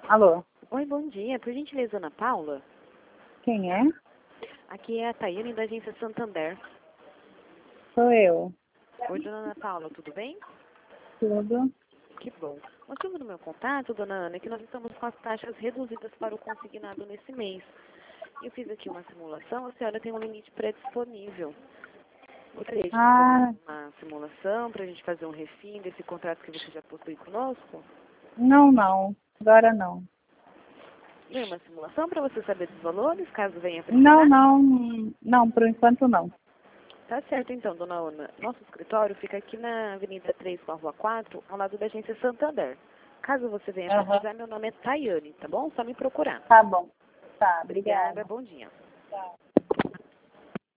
Alô, Oi, bom dia. Por gentileza, Ana Paula? quem é? Aqui é a Tayane da agência Santander. Sou eu. Oi, dona Ana Paula, tudo bem? Tudo? Que bom. O motivo do meu contato, dona Ana, é que nós estamos com as taxas reduzidas para o consignado nesse mês. Eu fiz aqui uma simulação, a senhora tem um limite pré-disponível. Gostaria de fazer Ah, uma simulação para a gente fazer um refim desse contrato que você já possui conosco? não. Agora não. E uma simulação para você saber dos valores, caso venha Não, precisar? não, por enquanto não. Tá certo então, dona Ana. Nosso escritório fica aqui na Avenida 3 com a Rua 4, ao lado da agência Santander. Caso você venha Aham. precisar, meu nome é Tayane, tá bom? Só me procurar. Tá bom. Tá, Obrigada, obrigada. bom dia. Tchau.